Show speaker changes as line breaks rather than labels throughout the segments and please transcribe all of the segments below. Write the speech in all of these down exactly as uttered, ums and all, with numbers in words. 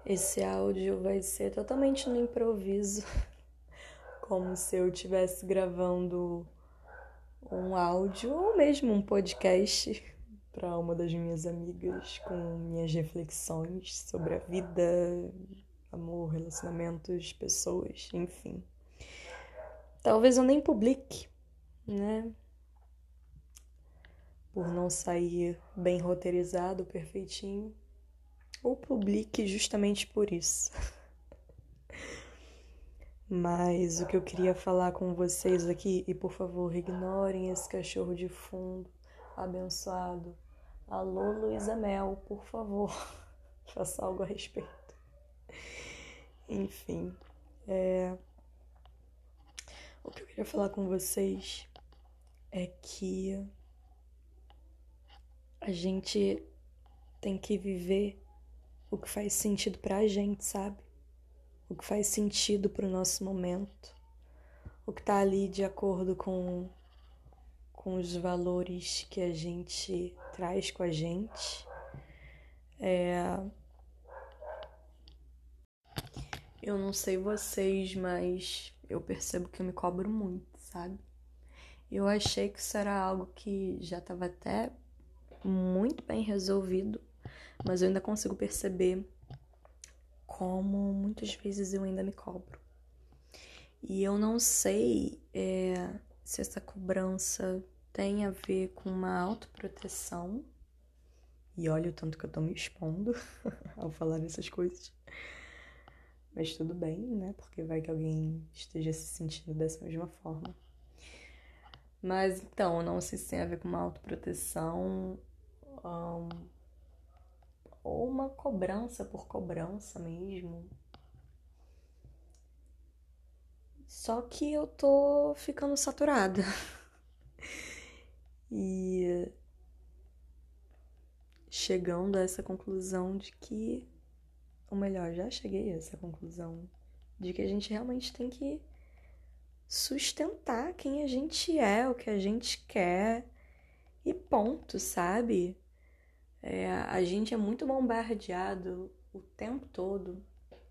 Esse áudio vai ser totalmente no improviso, como se eu estivesse gravando um áudio ou mesmo um podcast para uma das minhas amigas com minhas reflexões sobre a vida, amor, relacionamentos, pessoas, enfim. Talvez eu nem publique, né? Por não sair bem roteirizado, perfeitinho, ou publique justamente por isso. Mas o que eu queria falar com vocês aqui, e por favor, ignorem esse cachorro de fundo, abençoado. Alô, Luísa Mel, por favor, faça algo a respeito. Enfim, é... o que eu queria falar com vocês é que a gente tem que viver o que faz sentido pra gente, sabe? O que faz sentido pro nosso momento, o que tá ali de acordo com, com os valores que a gente traz com a gente. É... Eu não sei vocês, mas eu percebo que eu me cobro muito, sabe? Eu achei que isso era algo que já estava até muito bem resolvido, mas eu ainda consigo perceber como muitas vezes eu ainda me cobro. E eu não sei é, se essa cobrança tem a ver com uma autoproteção, e olha o tanto que eu tô me expondo ao falar essas coisas, mas tudo bem, né? Porque vai que alguém esteja se sentindo dessa mesma forma. Mas então, não sei se tem a ver com uma autoproteção um, ou uma cobrança por cobrança mesmo. Só que eu tô ficando saturada. E chegando a essa conclusão de que, ou melhor, já cheguei a essa conclusão de que a gente realmente tem que sustentar quem a gente é, o que a gente quer e ponto, sabe? É, a gente é muito bombardeado o tempo todo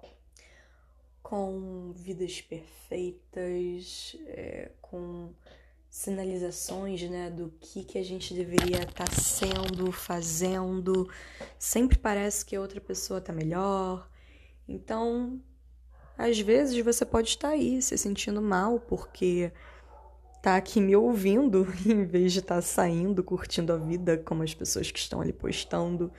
com vidas perfeitas, é, com sinalizações, né, do que, que a gente deveria estar sendo, fazendo. Sempre parece que a outra pessoa tá melhor. Então, às vezes você pode estar aí se sentindo mal porque tá aqui me ouvindo em vez de estar saindo, curtindo a vida como as pessoas que estão ali postando,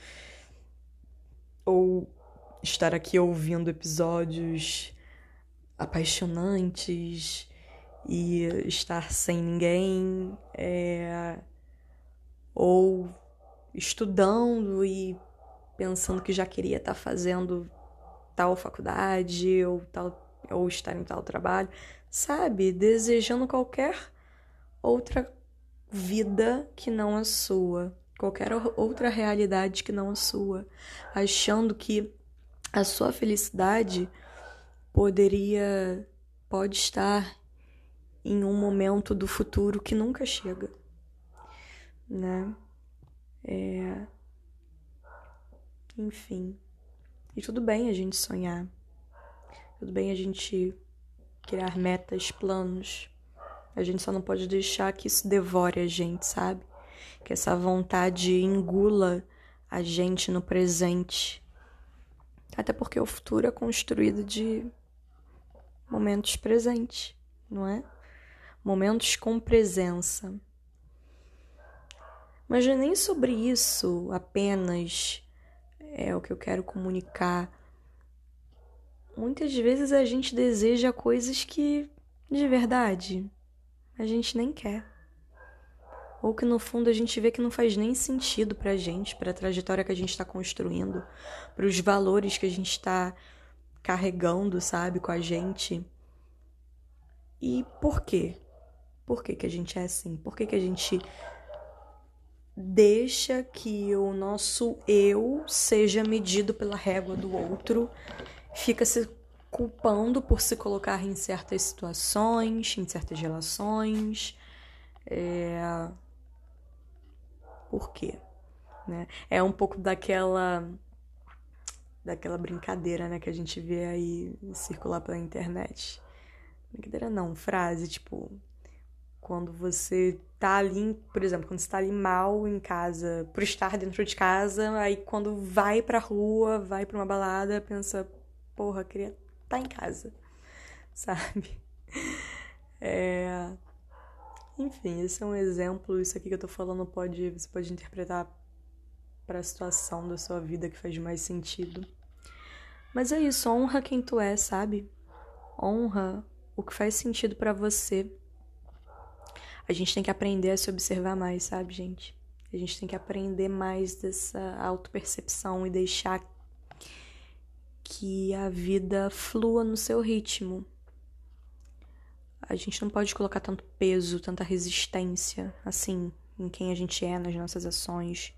ou estar aqui ouvindo episódios apaixonantes e estar sem ninguém, é... ou estudando e pensando que já queria estar fazendo tal faculdade ou, tal, ou estar em tal trabalho, sabe? Desejando qualquer outra vida que não a sua, qualquer outra realidade que não a sua, achando que a sua felicidade poderia, pode estar em um momento do futuro que nunca chega, né? É... Enfim. E tudo bem a gente sonhar. Tudo bem a gente criar metas, planos. A gente só não pode deixar que isso devore a gente, sabe? Que essa vontade engula a gente no presente. Até porque o futuro é construído de momentos presentes, não é? Momentos com presença. Mas não é nem sobre isso apenas é o que eu quero comunicar. Muitas vezes a gente deseja coisas que, de verdade, a gente nem quer. Ou que no fundo a gente vê que não faz nem sentido pra gente, pra trajetória que a gente tá construindo, pros valores que a gente tá carregando, sabe, com a gente. E por quê? Por que que a gente é assim? Por que que a gente deixa que o nosso eu seja medido pela régua do outro, fica se culpando por se colocar em certas situações, em certas relações? É... Por quê? Né? É um pouco daquela daquela brincadeira, né, que a gente vê aí circular pela internet. Brincadeira não, frase, tipo, quando você tá ali, por exemplo, quando você tá ali mal em casa, por estar dentro de casa, aí quando vai pra rua, vai pra uma balada, pensa, porra, queria estar em casa, sabe? É... Enfim, esse é um exemplo, isso aqui que eu tô falando pode, você pode interpretar pra situação da sua vida que faz mais sentido. Mas é isso, honra quem tu é, sabe? Honra o que faz sentido pra você. A gente tem que aprender a se observar mais, sabe, gente? A gente tem que aprender mais dessa autopercepção e deixar que a vida flua no seu ritmo. A gente não pode colocar tanto peso, tanta resistência, assim, em quem a gente é, nas nossas ações.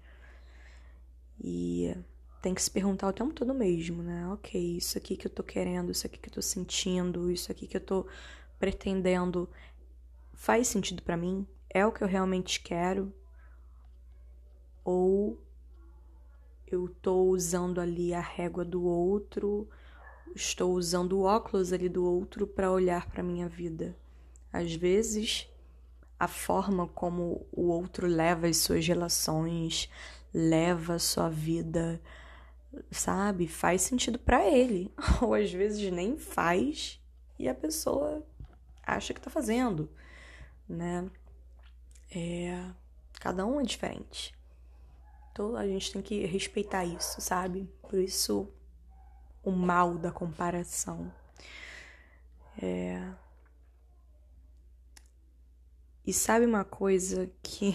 E tem que se perguntar o tempo todo mesmo, né? Ok, isso aqui que eu tô querendo, isso aqui que eu tô sentindo, isso aqui que eu tô pretendendo, faz sentido pra mim? É o que eu realmente quero? Ou eu tô usando ali a régua do outro, estou usando o óculos ali do outro para olhar para minha vida? Às vezes, a forma como o outro leva as suas relações, leva a sua vida, sabe, faz sentido para ele. Ou às vezes nem faz e a pessoa acha que tá fazendo, né? É... Cada um é diferente. Então a gente tem que respeitar isso, sabe? Por isso o mal da comparação. É... E sabe uma coisa que,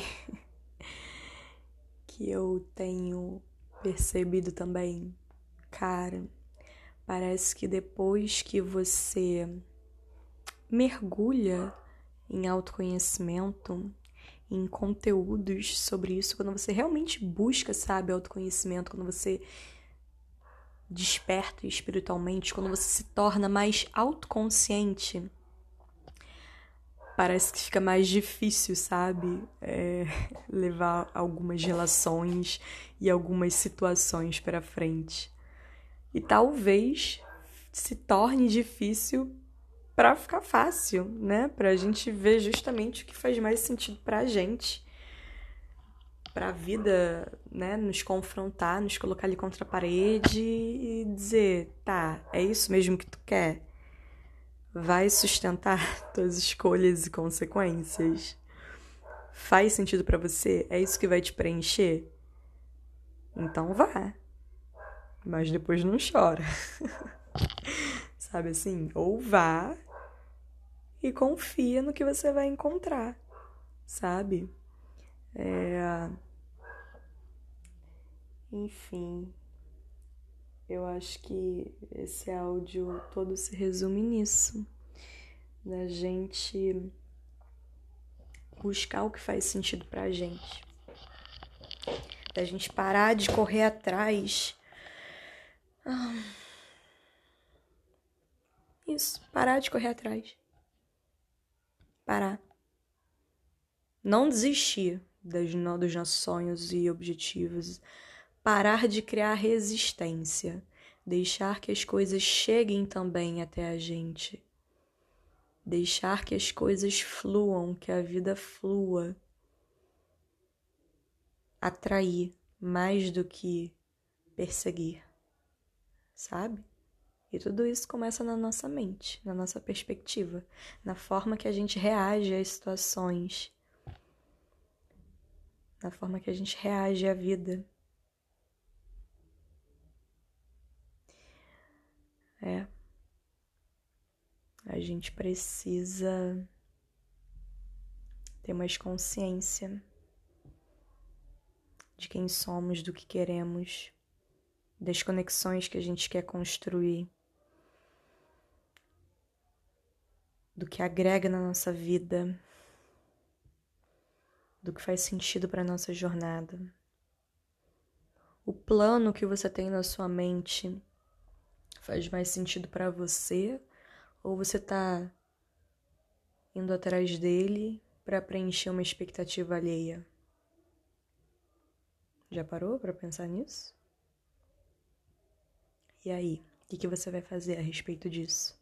que eu tenho percebido também? Cara, parece que depois que você mergulha em autoconhecimento, em conteúdos sobre isso, quando você realmente busca, sabe, autoconhecimento, quando você desperta espiritualmente, quando você se torna mais autoconsciente, parece que fica mais difícil, sabe? É, levar algumas relações e algumas situações para frente. E talvez se torne difícil para ficar fácil, né? Pra gente ver justamente o que faz mais sentido pra gente. Pra vida, né? Nos confrontar, nos colocar ali contra a parede e dizer, tá, é isso mesmo que tu quer? Vai sustentar tuas escolhas e consequências? Faz sentido pra você? É isso que vai te preencher? Então vá. Mas depois não chora. Sabe assim? Ou vá e confia no que você vai encontrar, sabe? É... Enfim, eu acho que esse áudio todo se resume nisso, da gente buscar o que faz sentido pra gente, da gente parar de correr atrás. Ah, isso, parar de correr atrás. Parar. Não desistir das, dos nossos sonhos e objetivos. Parar de criar resistência. Deixar que as coisas cheguem também até a gente. Deixar que as coisas fluam, que a vida flua. Atrair mais do que perseguir, sabe? E tudo isso começa na nossa mente, na nossa perspectiva, na forma que a gente reage às situações, na forma que a gente reage à vida. É. A gente precisa ter mais consciência de quem somos, do que queremos, das conexões que a gente quer construir, do que agrega na nossa vida, do que faz sentido para a nossa jornada. O plano que você tem na sua mente faz mais sentido para você ou você tá indo atrás dele para preencher uma expectativa alheia? Já parou para pensar nisso? E aí, o que, que você vai fazer a respeito disso?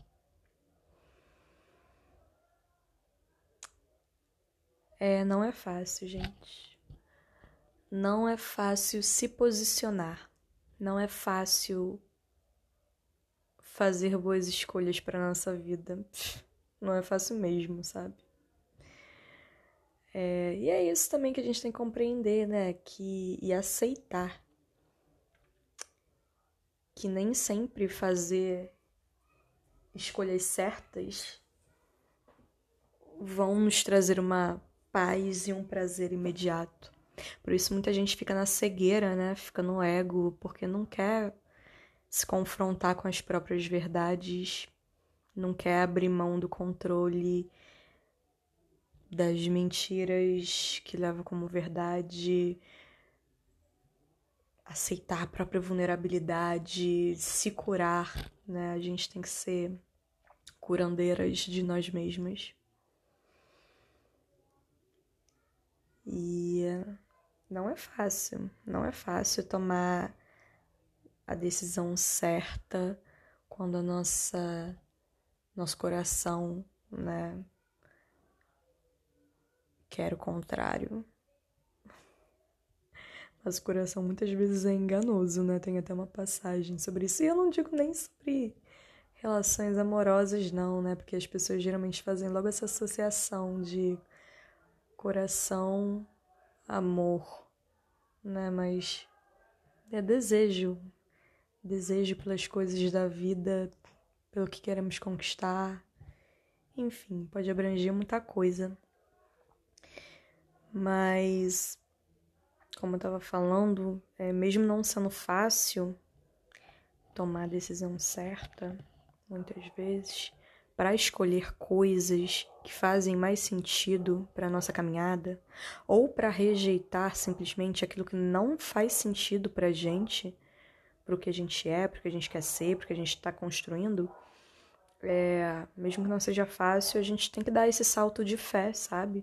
É, não é fácil, gente. Não é fácil se posicionar. Não é fácil fazer boas escolhas para nossa vida. Não é fácil mesmo, sabe? É, e é isso também que a gente tem que compreender, né? Que, e aceitar que nem sempre fazer escolhas certas vão nos trazer uma paz e um prazer imediato. Por isso muita gente fica na cegueira, né? Fica no ego, porque não quer se confrontar com as próprias verdades, não quer abrir mão do controle das mentiras que leva como verdade, aceitar a própria vulnerabilidade, se curar, né? A gente tem que ser curandeiras de nós mesmas. E não é fácil, não é fácil tomar a decisão certa quando a nossa nosso coração, né, quer o contrário. Nosso coração muitas vezes é enganoso, né? Tem até uma passagem sobre isso. E eu não digo nem sobre relações amorosas, não, né? Porque as pessoas geralmente fazem logo essa associação de coração, amor, né? Mas é desejo. Desejo pelas coisas da vida, pelo que queremos conquistar. Enfim, pode abranger muita coisa. Mas, como eu estava falando, é, mesmo não sendo fácil tomar a decisão certa, muitas vezes, para escolher coisas que fazem mais sentido para a nossa caminhada, ou para rejeitar simplesmente aquilo que não faz sentido para a gente, para o que a gente é, para o que a gente quer ser, para o que a gente está construindo, é, mesmo que não seja fácil, a gente tem que dar esse salto de fé, sabe?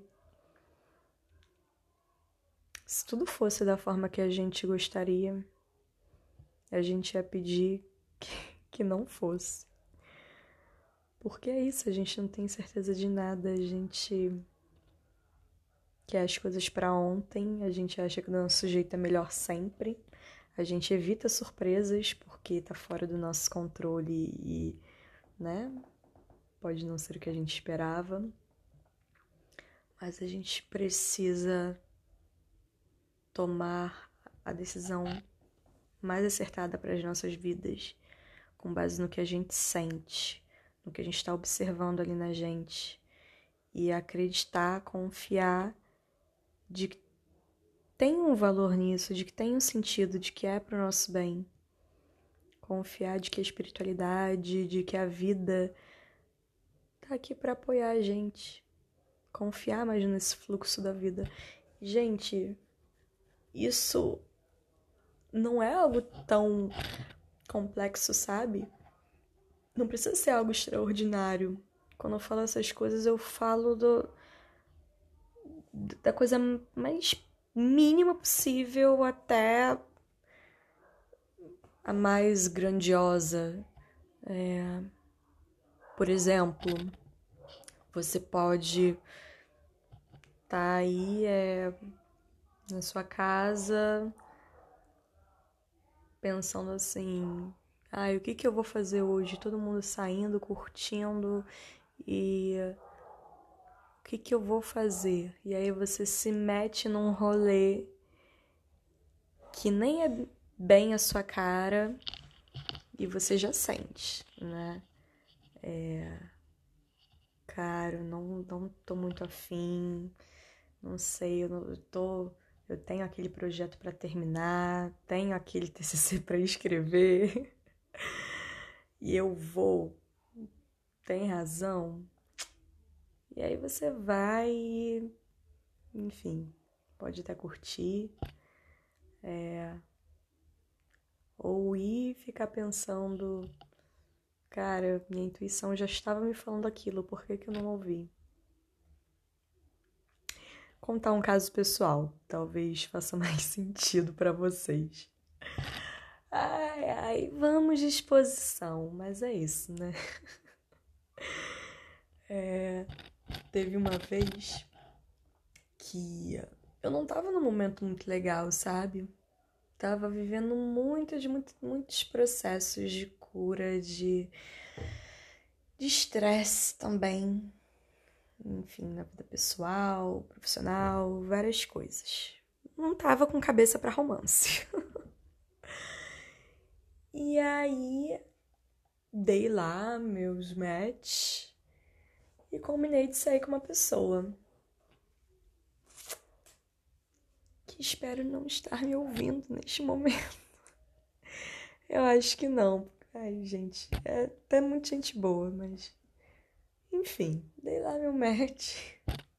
Se tudo fosse da forma que a gente gostaria, a gente ia pedir que, que não fosse. Porque é isso, a gente não tem certeza de nada, a gente quer as coisas para ontem, a gente acha que o nosso jeito é melhor sempre, a gente evita surpresas porque tá fora do nosso controle e, né, pode não ser o que a gente esperava, mas a gente precisa tomar a decisão mais acertada para as nossas vidas, com base no que a gente sente, no que a gente está observando ali na gente, e acreditar, confiar de que tem um valor nisso, de que tem um sentido, de que é para o nosso bem. Confiar de que a espiritualidade, de que a vida tá aqui para apoiar a gente. Confiar mais nesse fluxo da vida. Gente, isso não é algo tão complexo, sabe? Não precisa ser algo extraordinário. Quando eu falo essas coisas, eu falo do, da coisa mais mínima possível até a mais grandiosa. É, por exemplo, você pode estar tá aí é, na sua casa pensando assim, ai, o que que eu vou fazer hoje? Todo mundo saindo, curtindo e o que que eu vou fazer? E aí você se mete num rolê que nem é bem a sua cara e você já sente, né? É... Cara, eu não, não tô muito afim, não sei, eu, não, eu tô... Eu tenho aquele projeto para terminar, tenho aquele T C C para escrever e eu vou. Tem razão? E aí você vai, enfim, pode até curtir, é, ou ir ficar pensando, cara, minha intuição já estava me falando aquilo, por que que eu não ouvi? Contar um caso pessoal, talvez faça mais sentido para vocês. Ai, ai, vamos de exposição, mas é isso, né? É, teve uma vez que eu não tava num momento muito legal, sabe? Tava vivendo muitos, muitos, muitos processos de cura, de de estresse também, enfim, na vida pessoal, profissional, várias coisas. Não tava com cabeça pra romance. E aí dei lá meus match e combinei de sair com uma pessoa que espero não estar me ouvindo neste momento. Eu acho que não. Ai, gente, é até muito gente boa, mas enfim, dei lá meu match.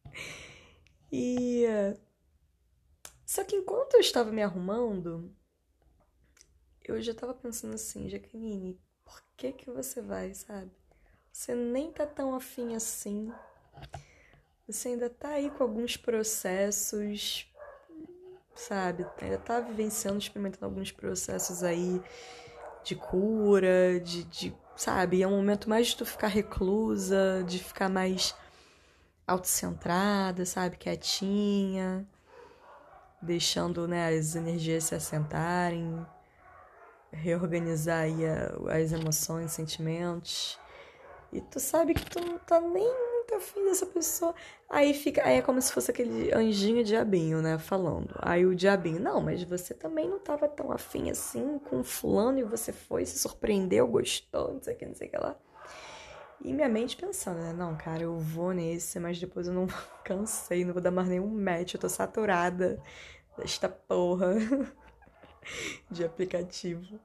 E só que enquanto eu estava me arrumando, eu já tava pensando assim, Jaqueline, por que que você vai, sabe? Você nem tá tão afim assim. Você ainda tá aí com alguns processos, sabe? Ainda tá vivenciando, experimentando alguns processos aí de cura, de, de sabe? É um momento mais de tu ficar reclusa, de ficar mais autocentrada, sabe? Quietinha, deixando, né, as energias se assentarem, reorganizar aí a, as emoções, sentimentos. E tu sabe que tu não tá nem muito afim dessa pessoa. Aí fica, aí é como se fosse aquele anjinho diabinho, né, falando. Aí o diabinho, não, mas você também não tava tão afim assim com fulano e você foi, se surpreendeu, gostou, não sei o que, não sei o que lá. E minha mente pensando, né, não, cara, eu vou nesse, mas depois eu não cansei, não vou dar mais nenhum match, eu tô saturada desta porra de aplicativo.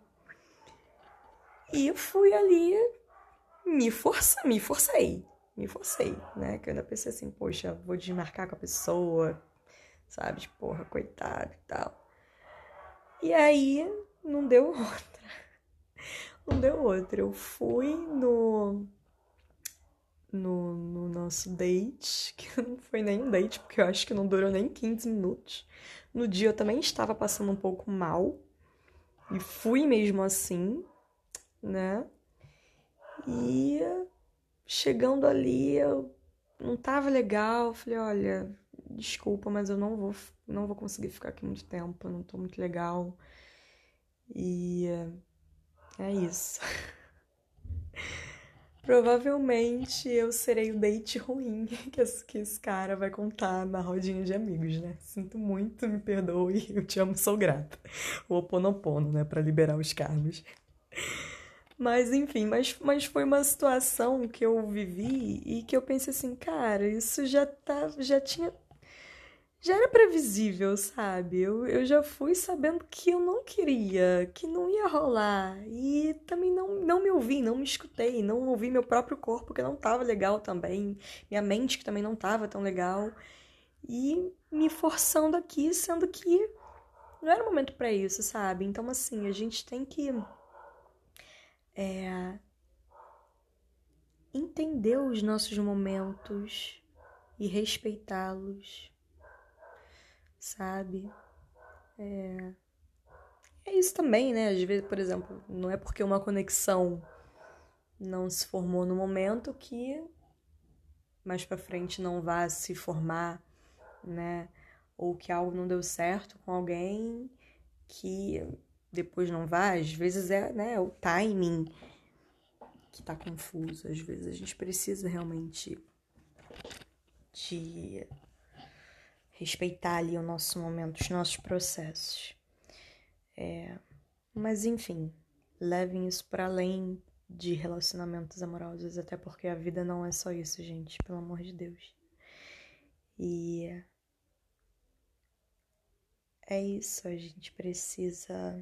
E eu fui ali, me força, me forcei, me forcei, né? Que eu ainda pensei assim, poxa, vou desmarcar com a pessoa, sabe? Tipo, porra, coitado e tal. E aí, não deu outra. Não deu outra. Eu fui no, no, no nosso date, que não foi nem um date, porque eu acho que não durou nem quinze minutos. No dia eu também estava passando um pouco mal. E fui mesmo assim, né? E chegando ali, eu não tava legal. Falei, olha, desculpa, mas eu não vou, não vou conseguir ficar aqui muito tempo. Eu não tô muito legal. E é isso. Provavelmente eu serei o date ruim que esse, que esse cara vai contar na rodinha de amigos, né? Sinto muito, me perdoe, eu te amo, sou grata. O Ho'oponopono, né? Pra liberar os karmas. Mas enfim, mas, mas foi uma situação que eu vivi e que eu pensei assim, cara, isso já tá, já tinha, já era previsível, sabe? Eu, eu já fui sabendo que eu não queria, que não ia rolar. E também não, não me ouvi, não me escutei, não ouvi meu próprio corpo que não tava legal também, minha mente que também não tava tão legal. E me forçando aqui, sendo que não era o momento pra isso, sabe? Então assim, a gente tem que é, entender os nossos momentos e respeitá-los, sabe? É... é isso também, né? Às vezes, por exemplo, não é porque uma conexão não se formou no momento que mais pra frente não vá se formar, né? Ou que algo não deu certo com alguém que depois não vai. Às vezes é, né, o timing que tá confuso. Às vezes a gente precisa realmente de respeitar ali o nosso momento, os nossos processos. É, mas enfim, levem isso para além de relacionamentos amorosos, até porque a vida não é só isso, gente, pelo amor de Deus. E é isso, a gente precisa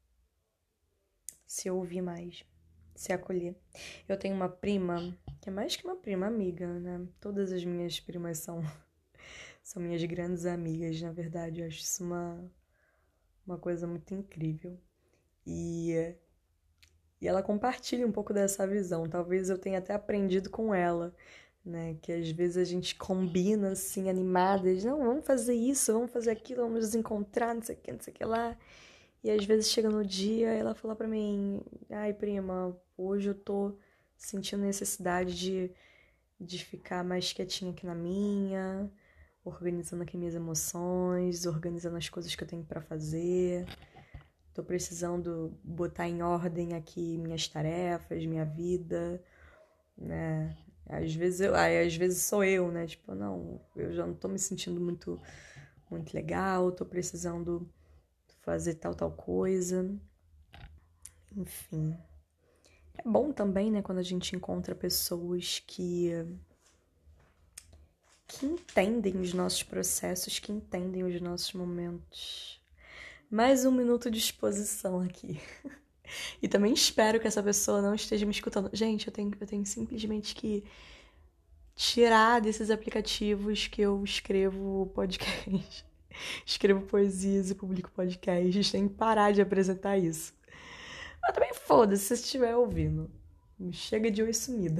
se ouvir mais, se acolher. Eu tenho uma prima, que é mais que uma prima, amiga, né? Todas as minhas primas são, são minhas grandes amigas, na verdade. Eu acho isso uma, uma coisa muito incrível. E, e ela compartilha um pouco dessa visão. Talvez eu tenha até aprendido com ela, né? Que às vezes a gente combina, assim, animadas. Não, vamos fazer isso, vamos fazer aquilo, vamos nos encontrar, não sei o que, não sei o que lá. E às vezes chega no dia e ela fala pra mim, ai prima, hoje eu tô sentindo necessidade de, de ficar mais quietinha aqui na minha, organizando aqui minhas emoções, organizando as coisas que eu tenho pra fazer. Tô precisando botar em ordem aqui minhas tarefas, minha vida, né? Às vezes, eu, aí, às vezes sou eu, né? Tipo, não, eu já não tô me sentindo muito, muito legal, tô precisando fazer tal, tal coisa. Enfim. É bom também, né, quando a gente encontra pessoas que, que entendem os nossos processos, que entendem os nossos momentos. Mais um minuto de exposição aqui. E também espero que essa pessoa não esteja me escutando. Gente, eu tenho, eu tenho simplesmente que tirar desses aplicativos que eu escrevo podcast. Escrevo poesias e publico podcasts. Tem que parar de apresentar isso. Mas também foda-se se você estiver ouvindo. Me chega de oi sumida.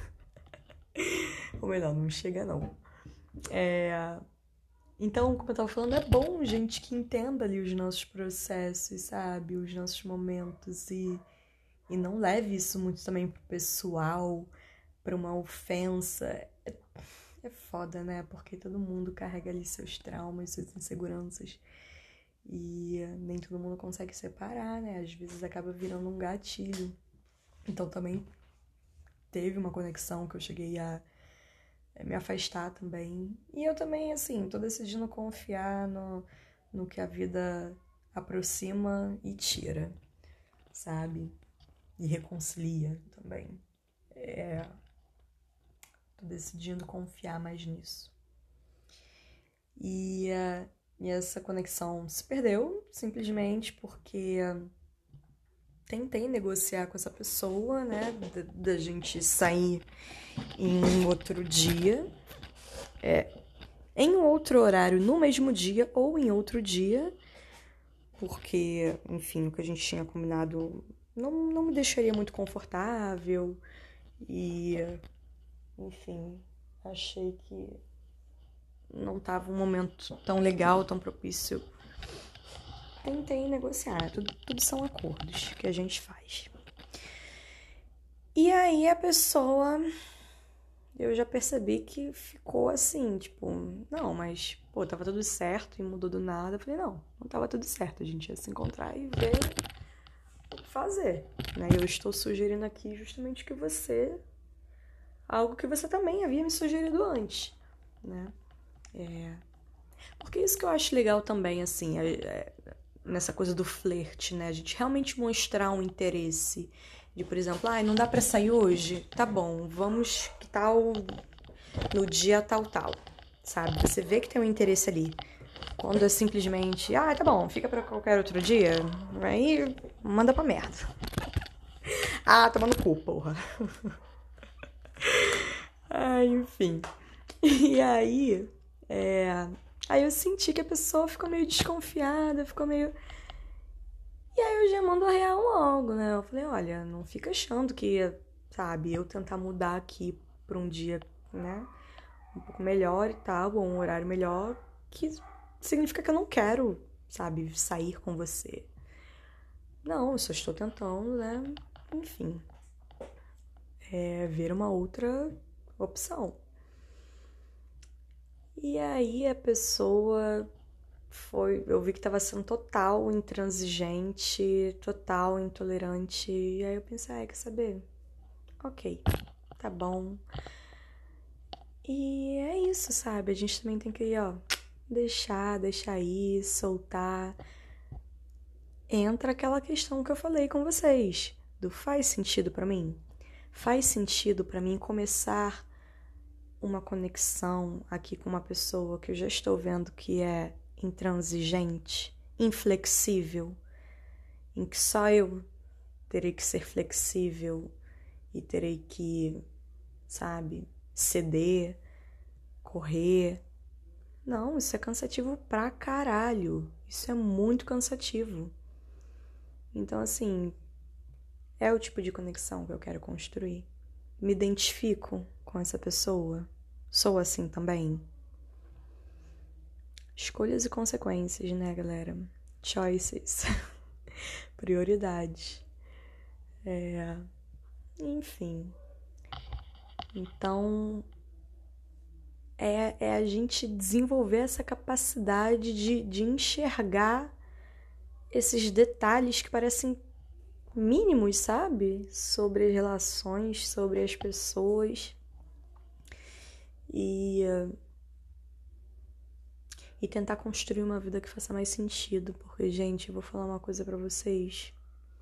Ou melhor, não me chega não. É... Então, como eu tava falando, é bom gente que entenda ali os nossos processos, sabe? Os nossos momentos e, e não leve isso muito também pro pessoal, pra uma ofensa. É, é foda, né? Porque todo mundo carrega ali seus traumas, suas inseguranças. E nem todo mundo consegue separar, né? Às vezes acaba virando um gatilho. Então também teve uma conexão que eu cheguei a me afastar também. E eu também, assim, tô decidindo confiar no, no que a vida aproxima e tira, sabe? E reconcilia também. É, tô decidindo confiar mais nisso. E, uh, e essa conexão se perdeu simplesmente porque uh, tentei negociar com essa pessoa, né? Da, da gente sair em um outro dia. É, em um outro horário, no mesmo dia ou em outro dia, porque, enfim, o que a gente tinha combinado não, não me deixaria muito confortável e, enfim, achei que não estava um momento tão legal, tão propício. Tentei negociar, tudo, tudo são acordos que a gente faz. E aí a pessoa... eu já percebi que ficou assim, tipo, não, mas, pô, tava tudo certo e mudou do nada. Eu falei, não, não tava tudo certo, a gente ia se encontrar e ver o que fazer, né? Eu estou sugerindo aqui justamente que você, algo que você também havia me sugerido antes, né? É... porque isso que eu acho legal também, assim, é, é, nessa coisa do flerte, né? A gente realmente mostrar um interesse de, por exemplo, ah, não dá pra sair hoje? Tá bom, vamos, que tal no dia tal, tal, sabe? Você vê que tem um interesse ali. Quando é simplesmente, ah, tá bom, fica pra qualquer outro dia, aí manda pra merda. Ah, toma no cu, porra. Ah, enfim. E aí, é... aí eu senti que a pessoa ficou meio desconfiada, ficou meio... e aí eu já mando a real logo, né? Eu falei, olha, não fica achando que, sabe, eu tentar mudar aqui pra um dia, né, um pouco melhor e tal, ou um horário melhor, que significa que eu não quero, sabe, sair com você. Não, eu só estou tentando, né, enfim, é, ver uma outra opção. E aí a pessoa foi, eu vi que tava sendo total intransigente, total intolerante, e aí eu pensei, ah, quer saber? Ok, tá bom. E é isso, sabe? A gente também tem que, ó, deixar, deixar ir, soltar. Entra aquela questão que eu falei com vocês, do faz sentido pra mim? Faz sentido pra mim começar uma conexão aqui com uma pessoa que eu já estou vendo que é intransigente, inflexível, em que só eu terei que ser flexível e terei que, sabe, ceder, correr. Não, isso é cansativo pra caralho. Isso é muito cansativo. Então, assim, é o tipo de conexão que eu quero construir. Me identifico com essa pessoa. Sou assim também. Escolhas e consequências, né, galera? Choices. Prioridades. É... Enfim. Então, é, é a gente desenvolver essa capacidade de, de enxergar esses detalhes que parecem mínimos, sabe? Sobre as relações, sobre as pessoas. E, e tentar construir uma vida que faça mais sentido. Porque, gente, eu vou falar uma coisa pra vocês.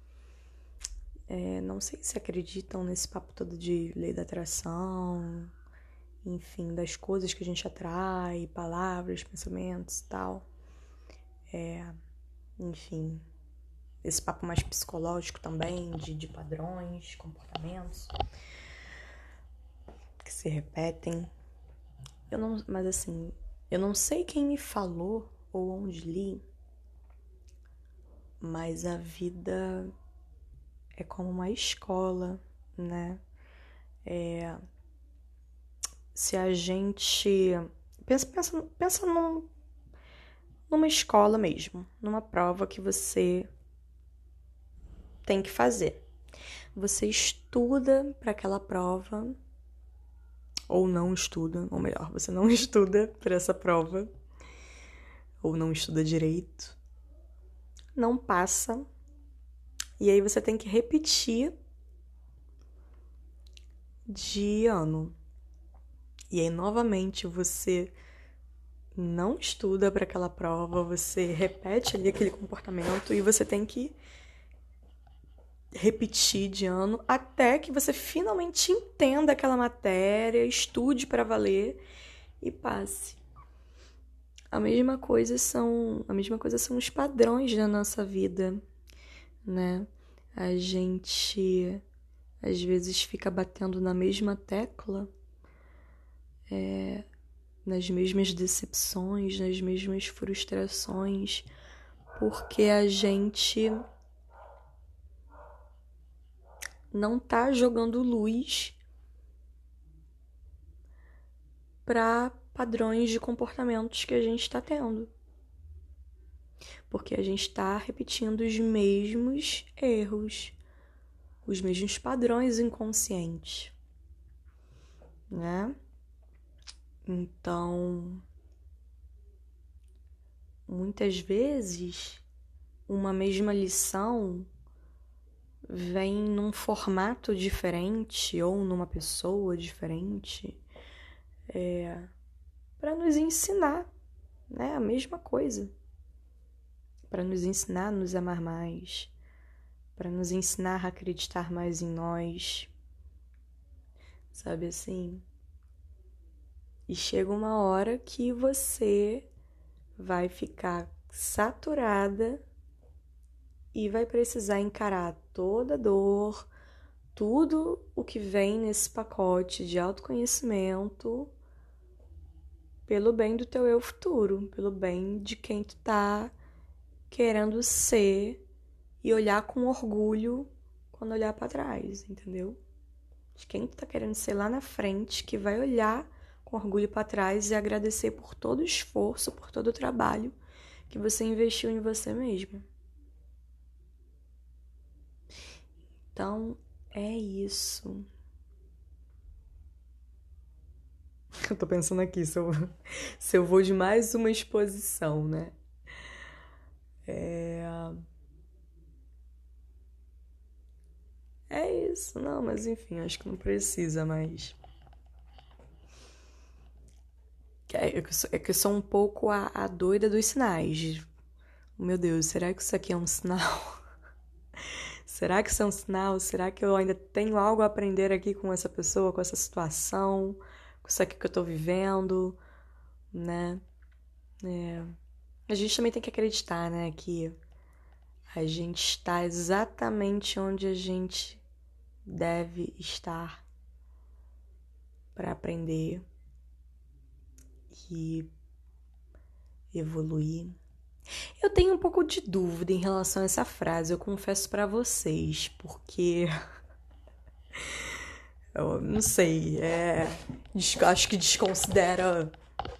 É, não sei se acreditam nesse papo todo de lei da atração, enfim, das coisas que a gente atrai, palavras, pensamentos e tal. É, enfim, esse papo mais psicológico também, de, de padrões, comportamentos que se repetem. Eu não, mas assim, eu não sei quem me falou ou onde li, mas a vida é como uma escola, né? É, se a gente... Pensa, pensa, pensa num, numa escola mesmo, numa prova que você tem que fazer. Você estuda para aquela prova, ou não estuda, ou melhor, você não estuda para essa prova, ou não estuda direito, não passa, e aí você tem que repetir de ano. E aí, novamente, você não estuda para aquela prova, você repete ali aquele comportamento e você tem que repetir de ano até que você finalmente entenda aquela matéria, estude para valer e passe. A mesma coisa são, a mesma coisa são os padrões da nossa vida, né? A gente às vezes fica batendo na mesma tecla, é, nas mesmas decepções, nas mesmas frustrações, porque a gente não tá jogando luz para padrões de comportamentos que a gente está tendo. Porque a gente está repetindo os mesmos erros, os mesmos padrões inconscientes, né? Então, muitas vezes, uma mesma lição vem num formato diferente ou numa pessoa diferente, é, para nos ensinar, né? A mesma coisa. Para nos ensinar a nos amar mais, para nos ensinar a acreditar mais em nós, sabe assim? E chega uma hora que você vai ficar saturada e vai precisar encarar toda a dor, tudo o que vem nesse pacote de autoconhecimento pelo bem do teu eu futuro, pelo bem de quem tu tá querendo ser e olhar com orgulho quando olhar pra trás, entendeu? De quem tu tá querendo ser lá na frente, que vai olhar com orgulho pra trás e agradecer por todo o esforço, por todo o trabalho que você investiu em você mesmo. Então, é isso. Eu tô pensando aqui se eu, se eu vou de mais uma exposição, né? É... É isso, não, mas enfim, acho que não precisa mais. É que eu sou, é que eu sou um pouco a, a doida dos sinais. Meu Deus, será que isso aqui é um sinal? Será que isso é um sinal? Será que eu ainda tenho algo a aprender aqui com essa pessoa, com essa situação, com isso aqui que eu tô vivendo, né? É. A gente também tem que acreditar, né, que a gente está exatamente onde a gente deve estar para aprender e evoluir. Eu tenho um pouco de dúvida em relação a essa frase, eu confesso para vocês, porque eu não sei, é, acho que desconsidera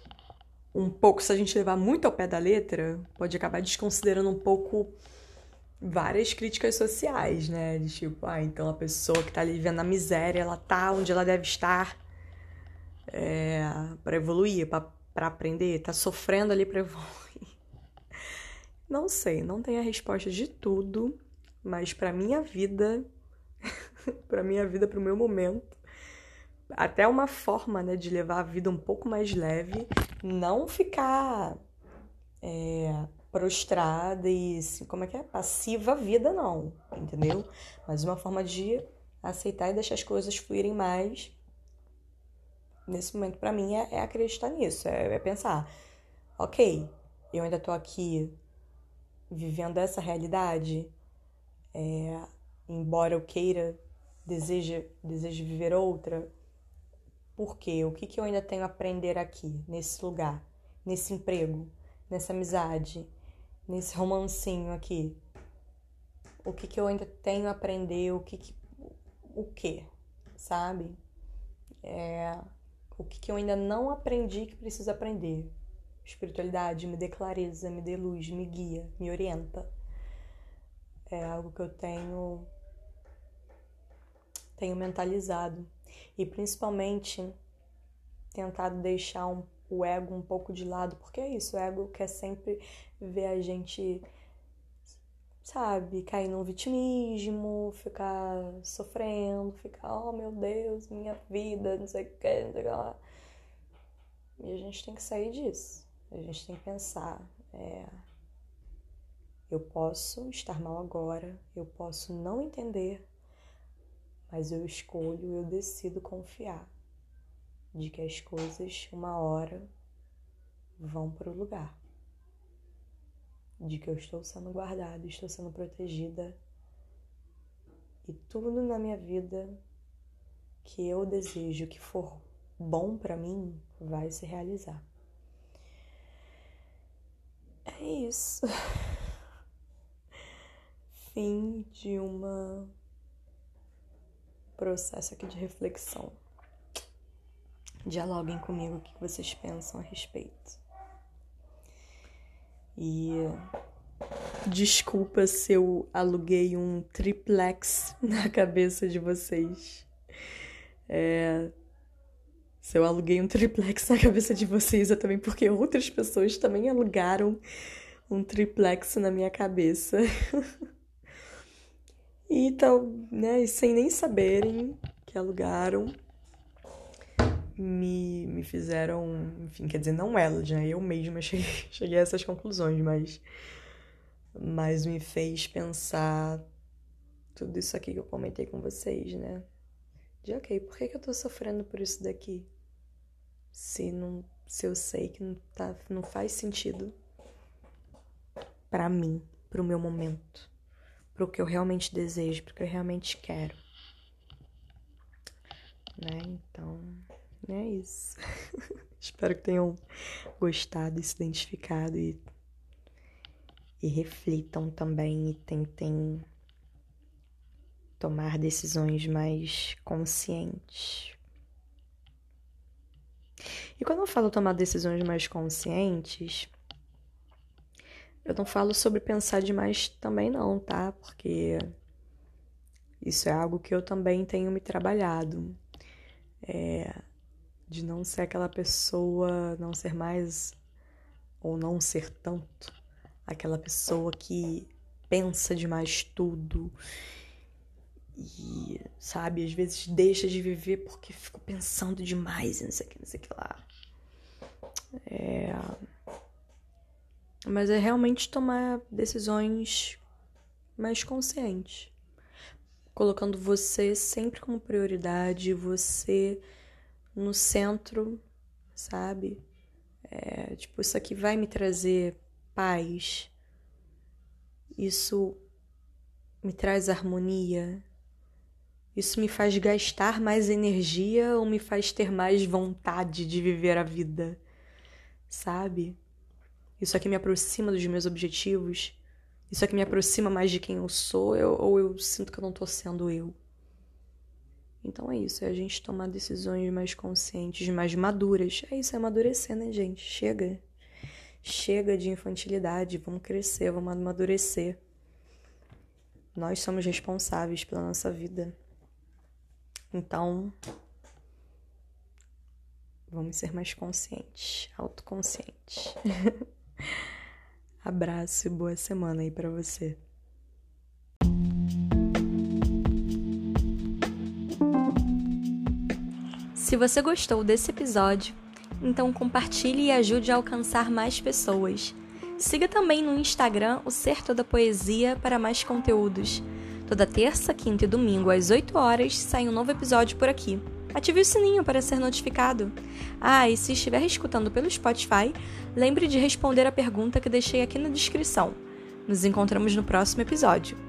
um pouco, se a gente levar muito ao pé da letra, pode acabar desconsiderando um pouco várias críticas sociais, né? De tipo, ah, então a pessoa que tá ali vivendo na miséria, ela tá onde ela deve estar é, para evoluir, pra, pra aprender, tá sofrendo ali pra evoluir. Não sei, não tenho a resposta de tudo, mas pra minha vida, pra minha vida, pro meu momento, até uma forma, né, de levar a vida um pouco mais leve, não ficar é, prostrada e, assim, como é que é? Passiva a vida, não, entendeu? Mas uma forma de aceitar e deixar as coisas fluírem mais. Nesse momento, pra mim, é, é acreditar nisso, é, é pensar, ok, eu ainda tô aqui vivendo essa realidade, é, embora eu queira, deseje, deseje viver outra. Por quê? O que, que eu ainda tenho a aprender aqui, nesse lugar, nesse emprego, nessa amizade, nesse romancinho aqui? O que, que eu ainda tenho a aprender? O que, que o que, sabe? É, o que, que eu ainda não aprendi que preciso aprender? Espiritualidade me dê clareza, me dê luz, me guia, me orienta. É algo que eu tenho, tenho mentalizado. E principalmente tentado deixar um, o ego um pouco de lado, porque é isso, o ego quer sempre ver a gente, sabe, cair num vitimismo, ficar sofrendo, ficar, oh meu Deus, minha vida, não sei o que, não sei o que lá. E a gente tem que sair disso, a gente tem que pensar, é, eu posso estar mal agora, eu posso não entender, mas eu escolho, eu decido confiar de que as coisas, uma hora, vão para o lugar. De que eu estou sendo guardada, estou sendo protegida. E tudo na minha vida que eu desejo que for bom para mim, vai se realizar. É isso. Fim de uma processo aqui de reflexão. Dialoguem comigo o que vocês pensam a respeito. E desculpa se eu aluguei um triplex na cabeça de vocês. É, se eu aluguei um triplex na cabeça de vocês é também porque outras pessoas também alugaram um triplex na minha cabeça. E então, né, sem nem saberem que alugaram, me, me fizeram, enfim, quer dizer, não elas, né? Eu mesma cheguei, cheguei a essas conclusões, mas, mas me fez pensar tudo isso aqui que eu comentei com vocês, né? De, ok, por que, que eu tô sofrendo por isso daqui? Se, não, se eu sei que não, tá, não faz sentido pra mim, pro meu momento, pro que eu realmente desejo, pro que eu realmente quero. Né? Então, é isso. Espero que tenham gostado e se identificado e, e reflitam também e tentem tomar decisões mais conscientes. E quando eu falo tomar decisões mais conscientes, eu não falo sobre pensar demais também não, tá? Porque isso é algo que eu também tenho me trabalhado. É, de não ser aquela pessoa, não ser mais ou não ser tanto aquela pessoa que pensa demais tudo e, sabe, às vezes deixa de viver porque ficou pensando demais e não sei o que, não sei o que lá. É... Mas é realmente tomar decisões mais conscientes. Colocando você sempre como prioridade, você no centro, sabe? É, tipo, isso aqui vai me trazer paz. Isso me traz harmonia. Isso me faz gastar mais energia ou me faz ter mais vontade de viver a vida, sabe? Isso aqui me aproxima dos meus objetivos. Isso aqui me aproxima mais de quem eu sou eu, ou eu sinto que eu não tô sendo eu. Então é isso, é a gente tomar decisões mais conscientes, mais maduras. É isso, é amadurecer, né, gente? Chega. Chega de infantilidade, vamos crescer, vamos amadurecer. Nós somos responsáveis pela nossa vida. Então, vamos ser mais conscientes, autoconscientes. Abraço e boa semana aí pra você. Se você gostou desse episódio, então compartilhe e ajude a alcançar mais pessoas. Siga também no Instagram o Ser Toda Poesia para mais conteúdos. Toda terça, quinta e domingo às oito horas sai um novo episódio por aqui. Ative o sininho para ser notificado. Ah, e se estiver escutando pelo Spotify, lembre de responder a pergunta que deixei aqui na descrição. Nos encontramos no próximo episódio.